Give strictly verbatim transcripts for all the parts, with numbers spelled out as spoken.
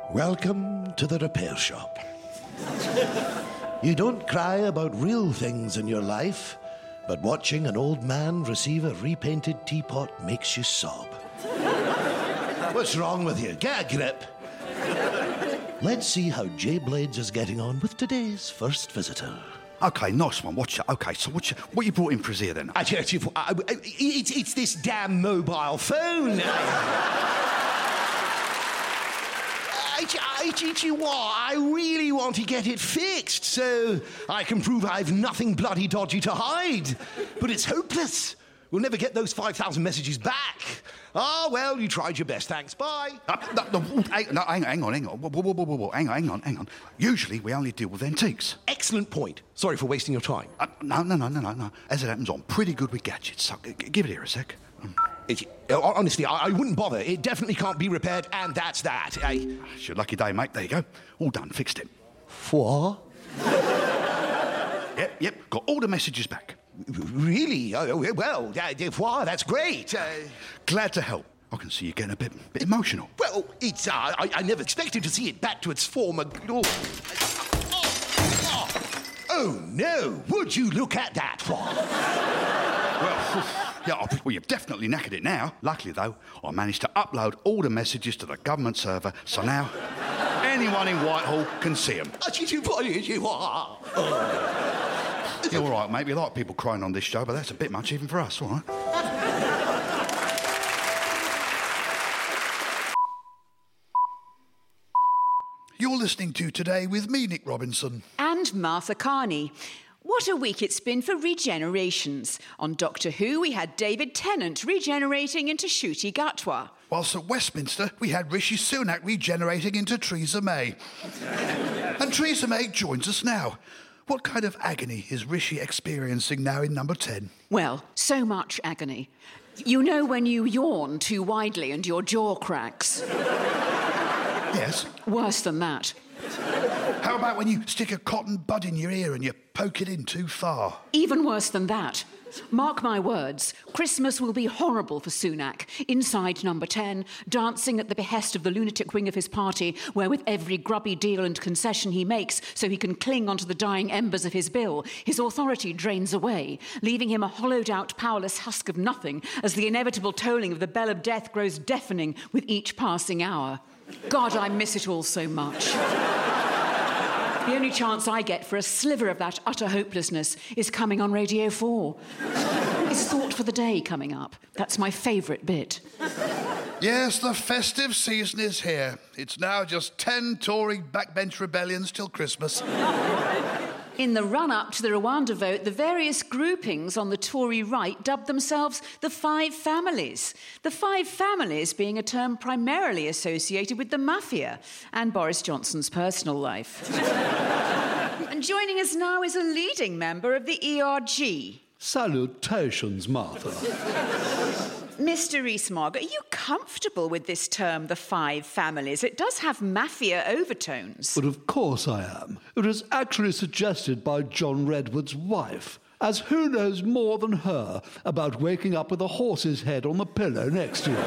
Welcome to the repair shop. You don't cry about real things in your life, but watching an old man receive a repainted teapot makes you sob. What's wrong with you? Get a grip. Let's see how Jay Blades is getting on with today's first visitor. OK, nice one. Watch it. OK, so what you, what you brought in for us here, then? I, I, I, it's, it's this damn mobile phone. I, I, I, you what? I really want to get it fixed so I can prove I've nothing bloody dodgy to hide. But it's hopeless. We'll never get those five thousand messages back. Ah, well, you tried your best. Thanks. Bye. Uh, no, no, hang, no, hang, hang on, hang on. Whoa, whoa, whoa, whoa, whoa. Hang on, hang on, hang on. Usually we only deal with antiques. Excellent point. Sorry for wasting your time. Uh, no, no, no, no, no, no. As it happens, I'm pretty good with gadgets. So, uh, give it here a sec. Mm. It, uh, honestly, I, I wouldn't bother. It definitely can't be repaired, and that's that. I... It's your lucky day, mate. There you go. All done. Fixed it. What? Yep, yep. Got all the messages back. Really? Oh, well, uh, wow, that's great. Uh, Glad to help. I can see you getting a bit, bit emotional. Well, it's. Uh, I, I never expected to see it back to its former. Oh, oh, oh. Oh no! Would you look at that one? Well, yeah, well, you've definitely knackered it now. Luckily, though, I managed to upload all the messages to the government server, so now anyone in Whitehall can see them. Yeah, all right, mate. We like people crying on this show, but that's a bit much even for us, all right? You're listening to Today with me, Nick Robinson. And Martha Carney. What a week it's been for regenerations. On Doctor Who, we had David Tennant regenerating into Ncuti Gatwa. Whilst at Westminster, we had Rishi Sunak regenerating into Theresa May. And Theresa May joins us now. What kind of agony is Rishi experiencing now in number ten? Well, so much agony. You know when you yawn too widely and your jaw cracks? Yes. Worse than that. How about when you stick a cotton bud in your ear and you poke it in too far? Even worse than that. Mark my words, Christmas will be horrible for Sunak, inside number ten, dancing at the behest of the lunatic wing of his party, where with every grubby deal and concession he makes so he can cling onto the dying embers of his bill, his authority drains away, leaving him a hollowed-out, powerless husk of nothing as the inevitable tolling of the bell of death grows deafening with each passing hour. God, I miss it all so much. The only chance I get for a sliver of that utter hopelessness is coming on Radio four. It's Thought for the Day coming up. That's my favourite bit. Yes, the festive season is here. It's now just ten Tory backbench rebellions till Christmas. In the run-up to the Rwanda vote, the various groupings on the Tory right dubbed themselves the Five Families. The Five Families being a term primarily associated with the mafia and Boris Johnson's personal life. And joining us now is a leading member of the E R G. Salutations, Martha. Mister Rees-Mogg, are you comfortable with this term, the Five Families? It does have mafia overtones. But of course I am. It was actually suggested by John Redwood's wife, as who knows more than her about waking up with a horse's head on the pillow next to you?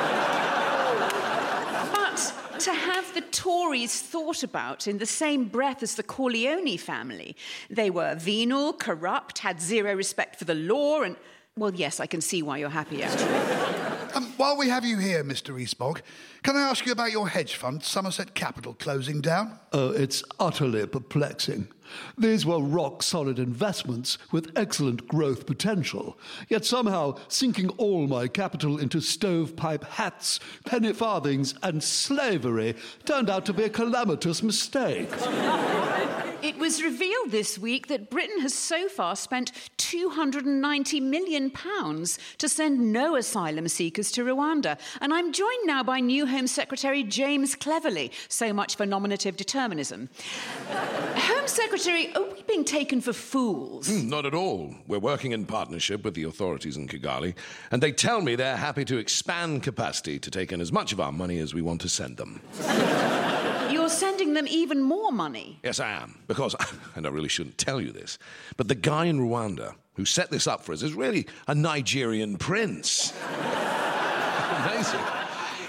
But to have the Tories thought about in the same breath as the Corleone family, they were venal, corrupt, had zero respect for the law and... Well, yes, I can see why you're happy, actually. Um, while we have you here, Mister Rees-Mogg, can I ask you about your hedge fund, Somerset Capital, closing down? Oh, it's utterly perplexing. These were rock-solid investments with excellent growth potential, yet somehow sinking all my capital into stovepipe hats, penny farthings and slavery turned out to be a calamitous mistake. It was revealed this week that Britain has so far spent two hundred ninety million pounds to send no asylum seekers to Rwanda. And I'm joined now by new Home Secretary James Cleverly. So much for nominative determinism. Home Secretary, are we being taken for fools? Mm, not at all. We're working in partnership with the authorities in Kigali, and they tell me they're happy to expand capacity to take in as much of our money as we want to send them. You're sending them even more money? Yes, I am. Because, and I really shouldn't tell you this, but the guy in Rwanda who set this up for us is really a Nigerian prince. Amazing.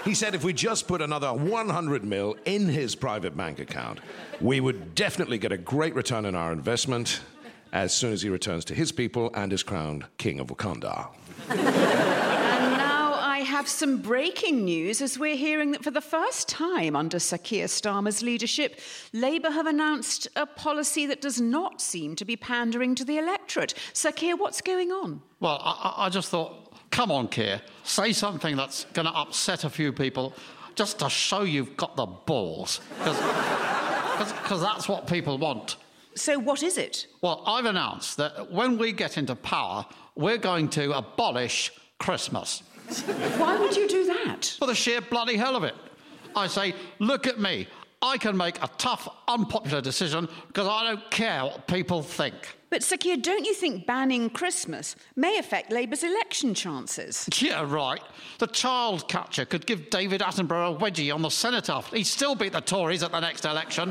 He said if we just put another one hundred mil in his private bank account, we would definitely get a great return on our investment as soon as he returns to his people and is crowned King of Wakanda. And now I have some breaking news as we're hearing that for the first time under Sir Keir Starmer's leadership, Labour have announced a policy that does not seem to be pandering to the electorate. Sir Keir, what's going on? Well, I, I just thought, come on, Keir, say something that's going to upset a few people just to show you've got the balls. Because that's what people want. So what is it? Well, I've announced that when we get into power, we're going to abolish Christmas. Why would you do that? For the sheer bloody hell of it. I say, look at me. I can make a tough, unpopular decision because I don't care what people think. But, Sir Keir, don't you think banning Christmas may affect Labour's election chances? Yeah, right. The child catcher could give David Attenborough a wedgie on the cenotaph. He'd still beat the Tories at the next election.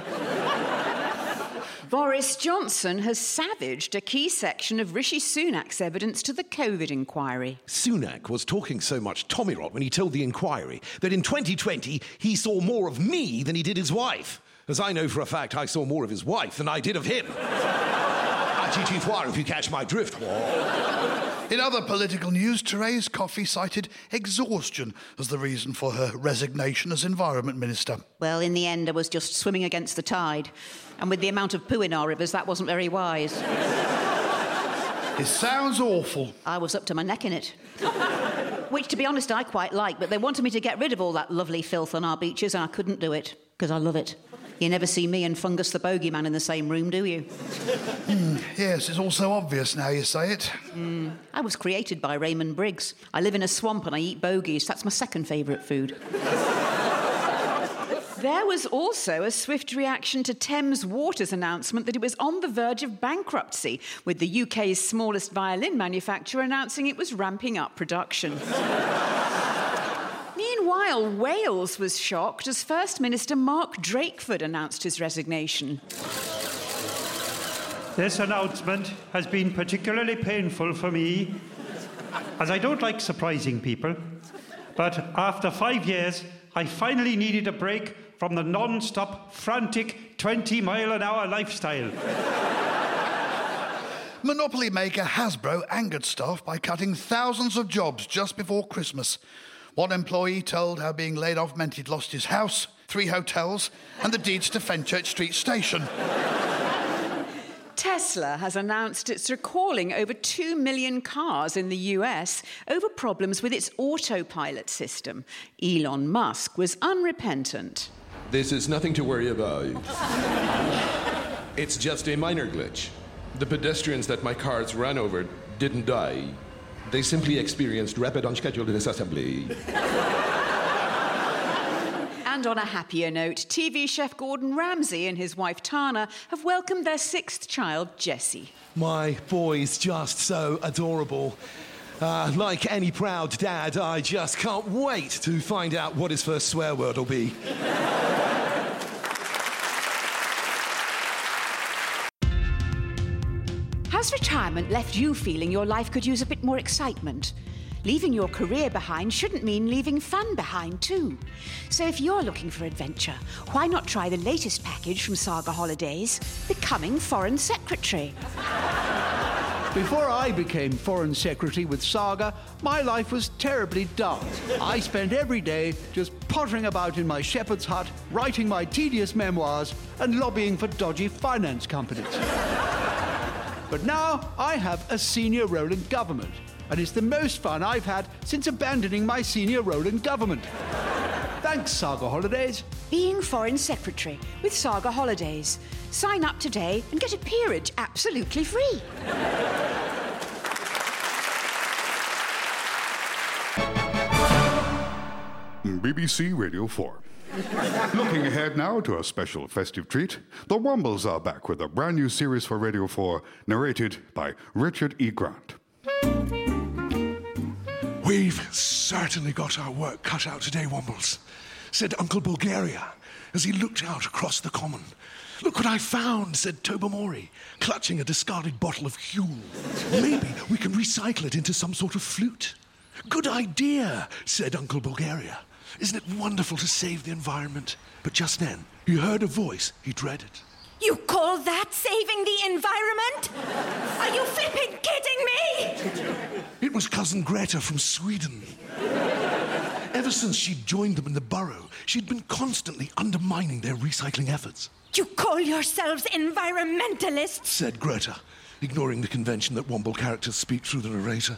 Boris Johnson has savaged a key section of Rishi Sunak's evidence to the COVID inquiry. Sunak was talking so much tommy rot when he told the inquiry that in twenty twenty he saw more of me than he did his wife. As I know for a fact, I saw more of his wife than I did of him. If you catch my drift. In other political news, Therese Coffey cited exhaustion as the reason for her resignation as Environment Minister. Well, in the end, I was just swimming against the tide. And with the amount of poo in our rivers, that wasn't very wise. It sounds awful. I was up to my neck in it. Which, to be honest, I quite like, but they wanted me to get rid of all that lovely filth on our beaches, and I couldn't do it, because I love it. You never see me and Fungus the Bogeyman in the same room, do you? Mm, yes, it's all so obvious now you say it. Mm, I was created by Raymond Briggs. I live in a swamp and I eat bogies. That's my second favourite food. There was also a swift reaction to Thames Water's announcement that it was on the verge of bankruptcy, with the U K's smallest violin manufacturer announcing it was ramping up production. Meanwhile, Wales was shocked as First Minister Mark Drakeford announced his resignation. This announcement has been particularly painful for me, as I don't like surprising people. But after five years, I finally needed a break from the non-stop, frantic twenty-mile-an-hour lifestyle. Monopoly maker Hasbro angered staff by cutting thousands of jobs just before Christmas. One employee told how being laid off meant he'd lost his house, three hotels, and the deeds to Fenchurch Street Station. Tesla has announced it's recalling over two million cars in the U S over problems with its autopilot system. Elon Musk was unrepentant. This is nothing to worry about. It's just a minor glitch. The pedestrians that my cars ran over didn't die. They simply experienced rapid unscheduled disassembly. And on a happier note, T V chef Gordon Ramsay and his wife Tana have welcomed their sixth child, Jessie. My boy's just so adorable. Uh, like any proud dad, I just can't wait to find out what his first swear word will be. Has retirement left you feeling your life could use a bit more excitement? Leaving your career behind shouldn't mean leaving fun behind too. So if you're looking for adventure, why not try the latest package from Saga Holidays, Becoming Foreign Secretary? Before I became Foreign Secretary with Saga, my life was terribly dull. I spent every day just pottering about in my shepherd's hut, writing my tedious memoirs and lobbying for dodgy finance companies. But now I have a senior role in government, and it's the most fun I've had since abandoning my senior role in government. Thanks, Saga Holidays. Being Foreign Secretary with Saga Holidays. Sign up today and get a peerage absolutely free. B B C Radio four. Looking ahead now to a special festive treat, the Wombles are back with a brand new series for Radio four, narrated by Richard E. Grant. We've certainly got our work cut out today, Wombles, said Uncle Bulgaria as he looked out across the common. Look what I found, said Tobermory, clutching a discarded bottle of Huel. Maybe we can recycle it into some sort of flute. Good idea, said Uncle Bulgaria. Isn't it wonderful to save the environment? But just then, he heard a voice he dreaded. You call that saving the environment? Are you flipping kidding me? It was Cousin Greta from Sweden. Ever since she'd joined them in the borough, she'd been constantly undermining their recycling efforts. You call yourselves environmentalists? Said Greta, ignoring the convention that Womble characters speak through the narrator.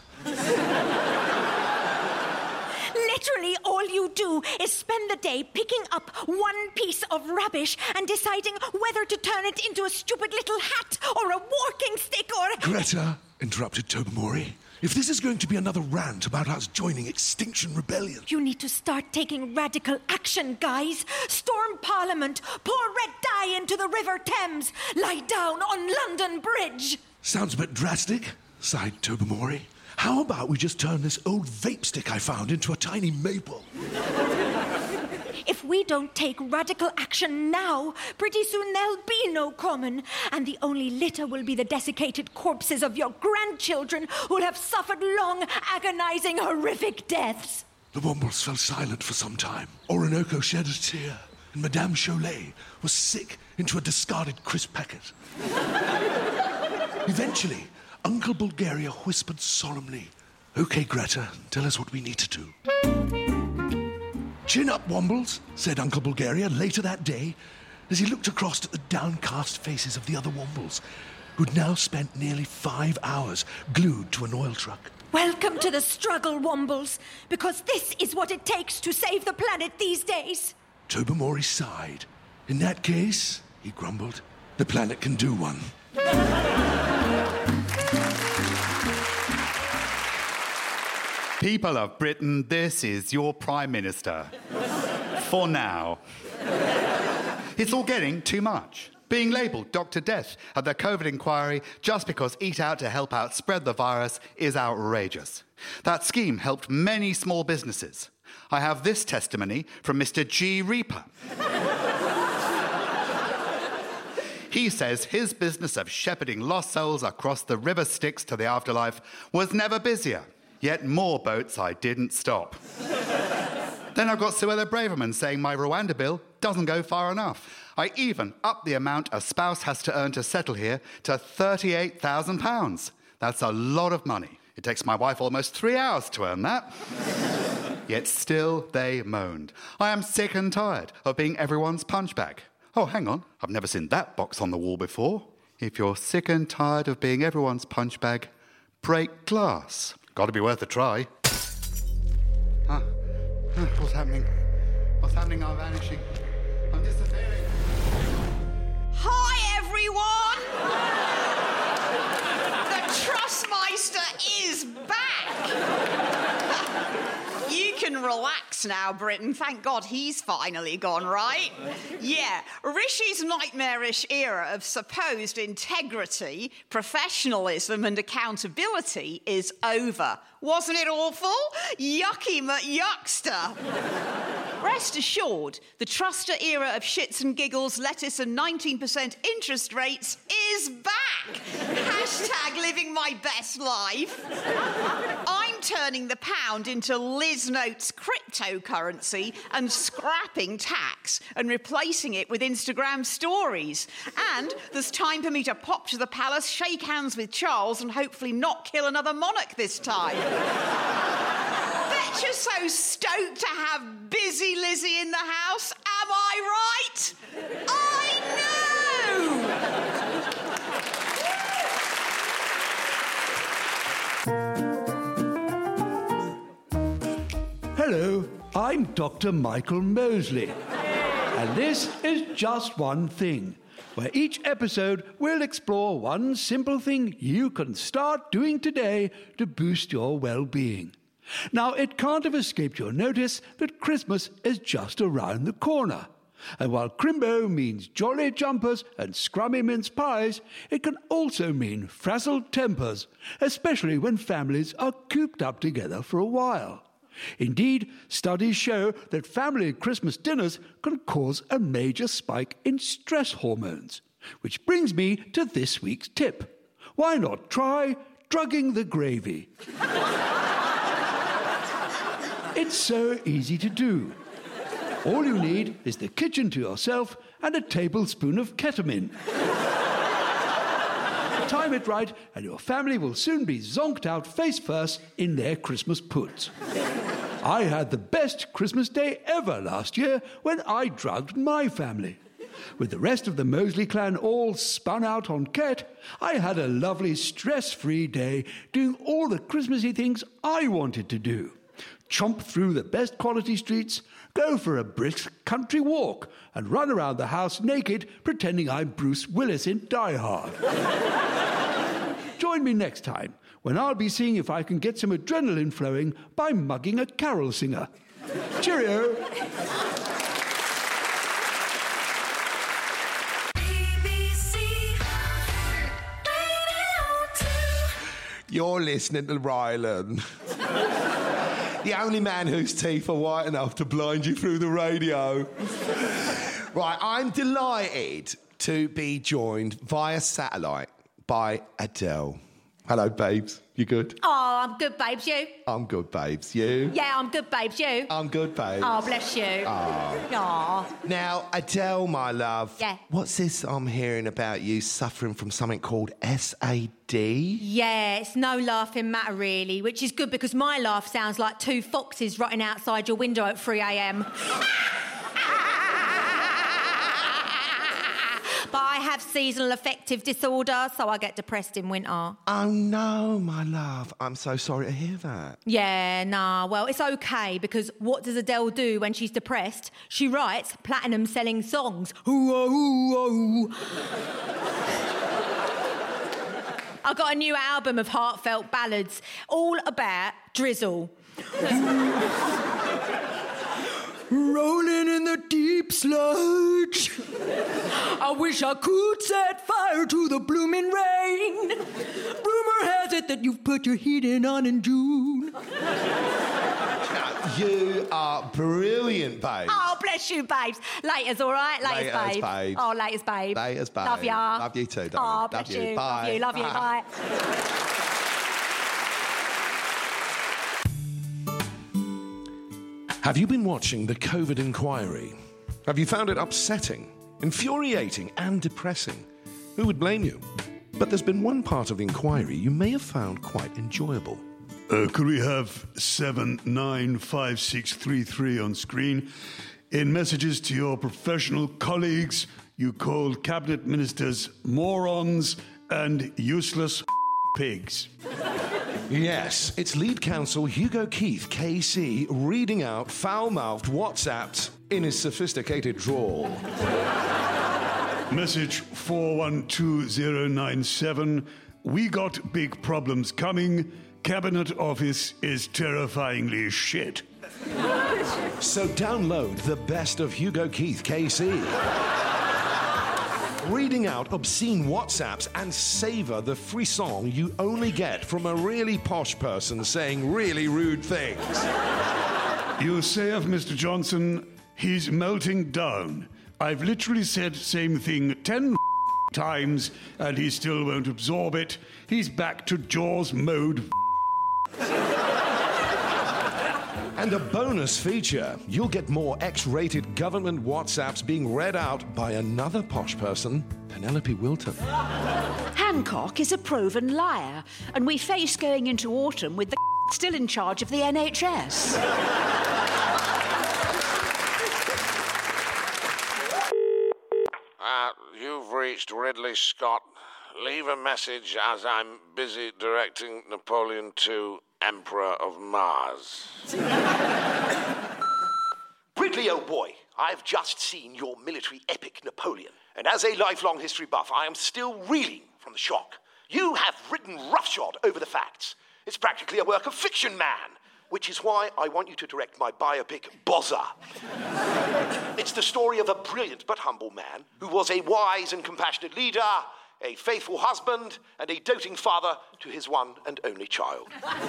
Literally all you do is spend the day picking up one piece of rubbish and deciding whether to turn it into a stupid little hat or a walking stick or... Greta, interrupted Tobermory, if this is going to be another rant about us joining Extinction Rebellion... You need to start taking radical action, guys. Storm Parliament, pour red dye into the River Thames, lie down on London Bridge. Sounds a bit drastic, sighed Tobermory. How about we just turn this old vape stick I found into a tiny maple? If we don't take radical action now, pretty soon there'll be no common, and the only litter will be the desiccated corpses of your grandchildren who'll have suffered long, agonizing, horrific deaths. The Wombles fell silent for some time. Orinoco shed a tear, and Madame Cholet was sick into a discarded crisp packet. Eventually, Uncle Bulgaria whispered solemnly, "Okay, Greta, tell us what we need to do." "Chin up, Wombles," said Uncle Bulgaria later that day, as he looked across at the downcast faces of the other Wombles, who'd now spent nearly five hours glued to an oil truck. Welcome to the struggle, Wombles, because this is what it takes to save the planet these days. Tobermory sighed. "In that case," he grumbled, "the planet can do one." People of Britain, this is your Prime Minister. For now. It's all getting too much. Being labelled Doctor Death at the COVID inquiry just because Eat Out to help out spread the virus is outrageous. That scheme helped many small businesses. I have this testimony from Mister G. Reaper. He says his business of shepherding lost souls across the river Styx to the afterlife was never busier. Yet more boats I didn't stop. Then I've got Suella Braverman saying my Rwanda bill doesn't go far enough. I even upped the amount a spouse has to earn to settle here to thirty-eight thousand pounds. That's a lot of money. It takes my wife almost three hours to earn that. Yet still they moaned. I am sick and tired of being everyone's punchbag. Oh, hang on. I've never seen that box on the wall before. If you're sick and tired of being everyone's punchbag, break glass. Got to be worth a try. Ah, what's happening? What's happening? I'm vanishing. I'm disappearing. Hi, everyone! The Trustmeister is back! You can relax now, Britain. Thank God he's finally gone, right? Yeah, Rishi's nightmarish era of supposed integrity, professionalism and accountability is over. Wasn't it awful? Yucky McYuckster. Rest assured, the Truster era of shits and giggles, lettuce and nineteen percent interest rates is back. Hashtag living my best life. I'm turning the pound into Liz Notes cryptocurrency and scrapping tax and replacing it with Instagram stories. And there's time for me to pop to the palace, shake hands with Charles and hopefully not kill another monarch this time. Bet you're so stoked to have busy Lizzie in the house. Am I right? I know! Hello, I'm Doctor Michael Mosley. And this is Just One Thing, where each episode will explore one simple thing you can start doing today to boost your well-being. Now, it can't have escaped your notice that Christmas is just around the corner. And while Crimbo means jolly jumpers and scrummy mince pies, it can also mean frazzled tempers, especially when families are cooped up together for a while. Indeed, studies show that family Christmas dinners can cause a major spike in stress hormones. Which brings me to this week's tip. Why not try drugging the gravy? It's so easy to do. All you need is the kitchen to yourself and a tablespoon of ketamine. Time it right, and your family will soon be zonked out face first in their Christmas puds. I had the best Christmas day ever last year when I drugged my family. With the rest of the Moseley clan all spun out on Ket, I had a lovely stress-free day doing all the Christmassy things I wanted to do. Chomp through the best quality streets, go for a brisk country walk, and run around the house naked pretending I'm Bruce Willis in Die Hard. Join me next time when I'll be seeing if I can get some adrenaline flowing by mugging a carol singer. Cheerio! You're listening to Rylan. The only man whose teeth are white enough to blind you through the radio. Right, I'm delighted to be joined via satellite by Adele. Hello, babes. You good? Oh, I'm good, babes. You? I'm good, babes. You? Yeah, I'm good, babes. You? I'm good, babes. Oh, bless you. Oh. Aw. Now, Adele, my love. Yeah. What's this I'm hearing about you suffering from something called S A D? Yeah, it's no laughing matter, really, which is good because my laugh sounds like two foxes rotting outside your window at three a.m. But I have seasonal affective disorder, so I get depressed in winter. Oh, no, my love. I'm so sorry to hear that. Yeah, nah, well, it's okay, because what does Adele do when she's depressed? She writes platinum-selling songs. Ooh, ooh, ooh. I got a new album of heartfelt ballads, all about drizzle. Rolling in the deep sludge. I wish I could set fire to the blooming rain. Rumor has it that you've put your heating on in June. You are brilliant, babe. Oh, bless you, babes. Laters, all right? Laters, Laters, babe. babe. Oh, laters, babe. Laters, babe. Love ya. Love you too, darling. Oh, bless Love you. you. Bye. Love you, love you. Bye. Bye. Have you been watching the COVID inquiry? Have you found it upsetting, infuriating, and depressing? Who would blame you? But there's been one part of the inquiry you may have found quite enjoyable. Uh, could we have seven nine five six three three on screen? In messages to your professional colleagues, you called cabinet ministers morons and useless pigs. Yes, it's lead counsel Hugo Keith, K C, reading out foul-mouthed WhatsApps in his sophisticated drawl. Message four one two zero nine seven. We got big problems coming. Cabinet office is terrifyingly shit. So download the best of Hugo Keith, K C. Reading out obscene WhatsApps and savour the frisson you only get from a really posh person saying really rude things. You say of Mister Johnson, he's melting down. I've literally said same thing ten times and he still won't absorb it. He's back to Jaws mode. And a bonus feature, you'll get more X-rated government WhatsApps being read out by another posh person, Penelope Wilton. Hancock is a proven liar, and we face going into autumn with the still in charge of the N H S. Uh, you've reached Ridley Scott. Leave a message as I'm busy directing Napoleon the Second, Emperor of Mars. Ridley, old boy, I've just seen your military epic Napoleon, and as a lifelong history buff, I am still reeling from the shock. You have written roughshod over the facts. It's practically a work of fiction, man, which is why I want you to direct my biopic, Bozza. It's the story of a brilliant but humble man who was a wise and compassionate leader, a faithful husband, and a doting father to his one and only child.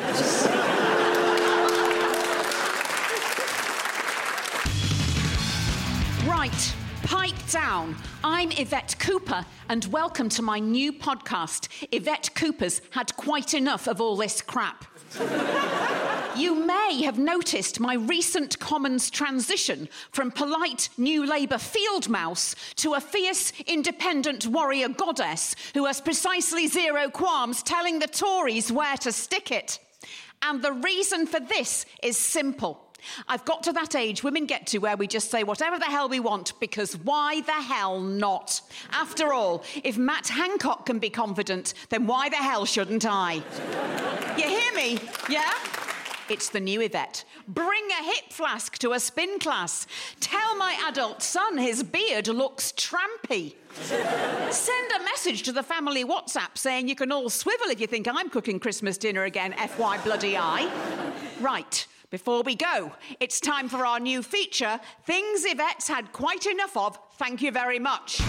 Right, pipe down. I'm Yvette Cooper, and welcome to my new podcast, Yvette Cooper's Had Quite Enough of All This Crap. You may have noticed my recent Commons transition from polite New Labour field mouse to a fierce, independent warrior goddess who has precisely zero qualms telling the Tories where to stick it. And the reason for this is simple. I've got to that age women get to where we just say whatever the hell we want, because why the hell not? After all, if Matt Hancock can be confident, then why the hell shouldn't I? You hear me? Yeah? It's the new Yvette. Bring a hip flask to a spin class. Tell my adult son his beard looks trampy. Send a message to the family WhatsApp saying you can all swivel if you think I'm cooking Christmas dinner again, F Y bloody I. Right. Before we go, it's time for our new feature, Things Yvette's Had Quite Enough Of. Thank you very much.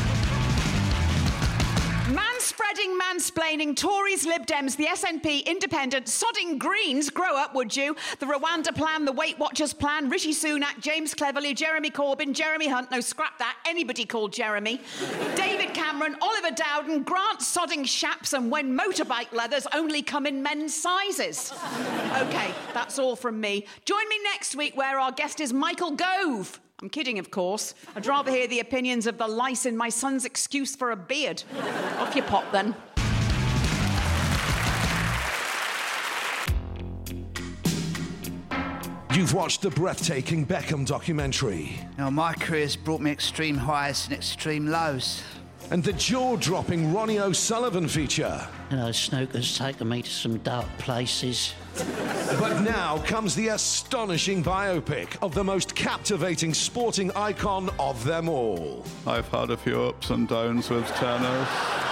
Manspreading, mansplaining, Tories, Lib Dems, the S N P, Independent, sodding Greens, grow up, would you? The Rwanda plan, the Weight Watchers plan, Rishi Sunak, James Cleverly, Jeremy Corbyn, Jeremy Hunt, no, scrap that, anybody called Jeremy, David Cameron, Oliver Dowden, Grant sodding Shapps, and when motorbike leathers only come in men's sizes. OK, that's all from me. Join me next week where our guest is Michael Gove. I'm kidding, of course. I'd rather hear the opinions of the lice in my son's excuse for a beard. Off you pop, then. You've watched the breathtaking Beckham documentary. Now, my career's brought me extreme highs and extreme lows. And the jaw-dropping Ronnie O'Sullivan feature. You know, snooker's taken me to some dark places. But now comes the astonishing biopic of the most captivating sporting icon of them all. I've had a few ups and downs with tennis,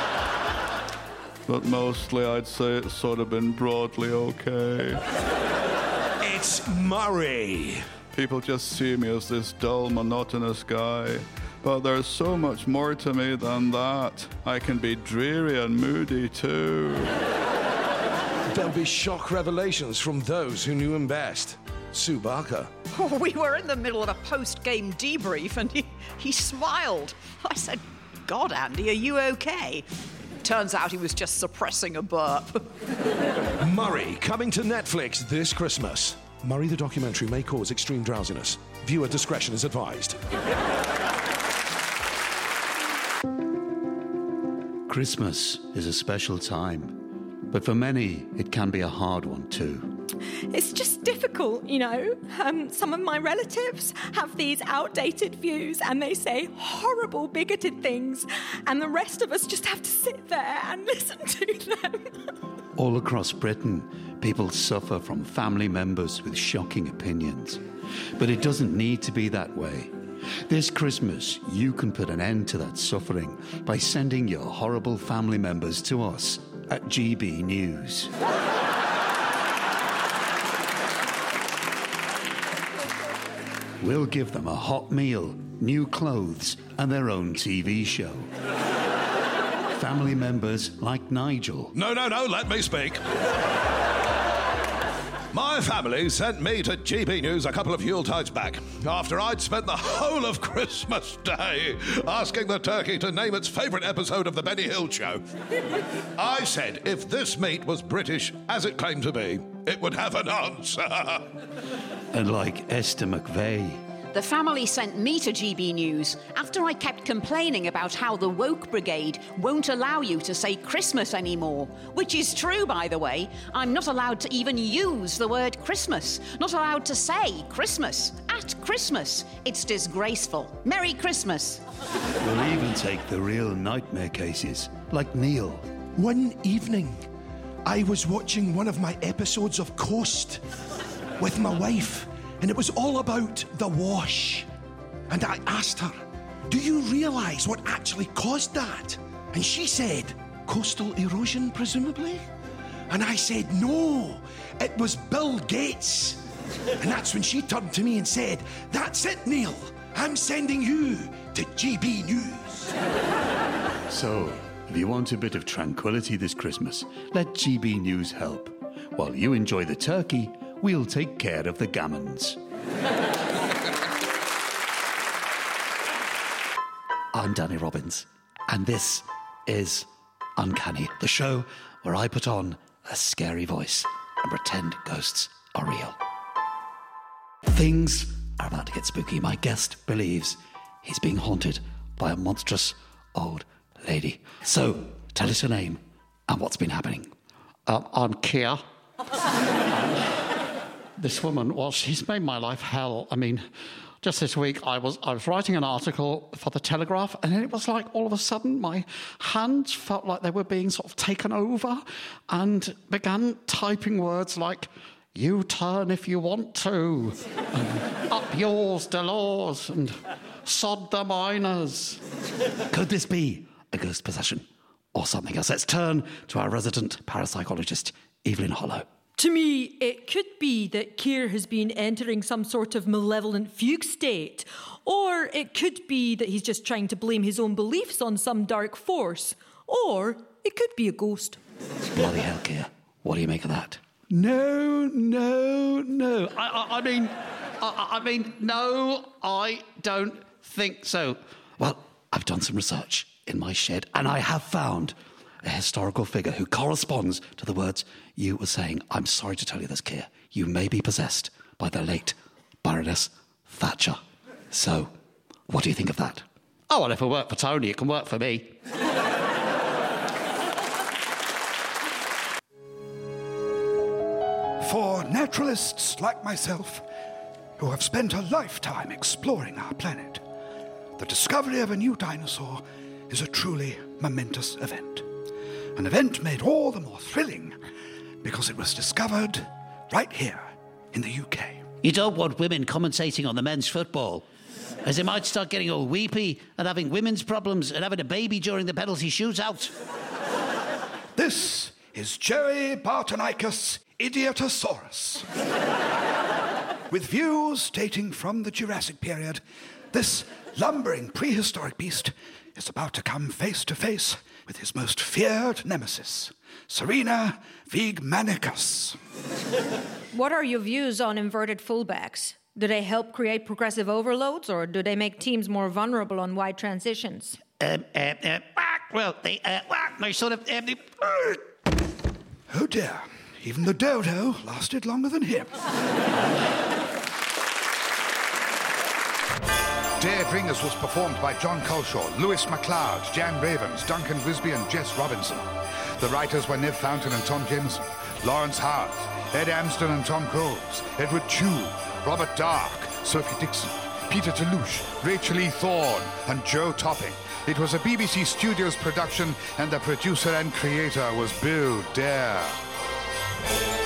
but mostly I'd say it's sort of been broadly okay. It's Murray. People just see me as this dull, monotonous guy. But there's so much more to me than that. I can be dreary and moody too. There'll be shock revelations from those who knew him best. Sue Barker. Oh, we were in the middle of a post-game debrief and he, he smiled. I said, God, Andy, are you okay? Turns out he was just suppressing a burp. Murray, coming to Netflix this Christmas. Murray the documentary may cause extreme drowsiness. Viewer discretion is advised. Christmas is a special time, but for many, it can be a hard one too. It's just difficult, you know. Um, some of my relatives have these outdated views and they say horrible, bigoted things, and the rest of us just have to sit there and listen to them. All across Britain, people suffer from family members with shocking opinions. But it doesn't need to be that way. This Christmas, you can put an end to that suffering by sending your horrible family members to us at G B News. We'll give them a hot meal, new clothes, and their own T V show. Family members like Nigel. No, no, no, let me speak. My family sent me to G B News a couple of Yuletides back, after I'd spent the whole of Christmas Day asking the turkey to name its favourite episode of the Benny Hill Show. I said if this meat was British, as it claimed to be, it would have an answer. And like Esther McVeigh. The family sent me to G B News after I kept complaining about how the woke brigade won't allow you to say Christmas anymore. Which is true, by the way. I'm not allowed to even use the word Christmas. Not allowed to say Christmas. At Christmas. It's disgraceful. Merry Christmas. We'll even take the real nightmare cases, like Neil. One evening, I was watching one of my episodes of Coast with my wife, and it was all about the wash. And I asked her, do you realise what actually caused that? And she said, coastal erosion, presumably? And I said, no, it was Bill Gates. And that's when she turned to me and said, that's it, Neil. I'm sending you to G B News. So, if you want a bit of tranquility this Christmas, let G B News help. While you enjoy the turkey, we'll take care of the gammons. I'm Danny Robbins, and this is Uncanny, the show where I put on a scary voice and pretend ghosts are real. Things are about to get spooky. My guest believes he's being haunted by a monstrous old lady. So, tell us your name and what's been happening. Um, I'm Keir. This woman, well, she's made my life hell. I mean, just this week I was I was writing an article for The Telegraph, and then it was like all of a sudden my hands felt like they were being sort of taken over, and began typing words like, "You turn if you want to," and "Up yours, Delors," and "Sod the miners." Could this be a ghost possession or something else? Let's turn to our resident parapsychologist, Evelyn Hollow. To me, it could be that Keir has been entering some sort of malevolent fugue state. Or it could be that he's just trying to blame his own beliefs on some dark force. Or it could be a ghost. Bloody hell, Keir. What do you make of that? No, no, no. I, I, I mean, I, I mean, no, I don't think so. Well, I've done some research in my shed, and I have found a historical figure who corresponds to the words you were saying. I'm sorry to tell you this, Keir. You may be possessed by the late Baroness Thatcher. So, what do you think of that? Oh, well, if it worked for Tony, it can work for me. For naturalists like myself, who have spent a lifetime exploring our planet, the discovery of a new dinosaur is a truly momentous event. An event made all the more thrilling because it was discovered right here in the U K. You don't want women commentating on the men's football, as they might start getting all weepy and having women's problems and having a baby during the penalty shootout. This is Joey Bartonicus Idiotosaurus. With views dating from the Jurassic period, this lumbering prehistoric beast is about to come face to face with his most feared nemesis, Serena Vegmanicus. What are your views on inverted fullbacks? Do they help create progressive overloads, or do they make teams more vulnerable on wide transitions? Um, uh, uh, well, they, uh, they sort of... Uh, they, uh... Oh dear, even the dodo lasted longer than him. Dead Ringers was performed by John Culshaw, Lewis MacLeod, Jan Ravens, Duncan Wisby and Jess Robinson. The writers were Nev Fountain and Tom Jameson, Lawrence Hart, Ed Amsden and Tom Coles, Edward Chew, Robert Dark, Sophie Dixon, Peter Toulouche, Rachel E. Thorne and Joe Topping. It was a B B C Studios production, and the producer and creator was Bill Dare.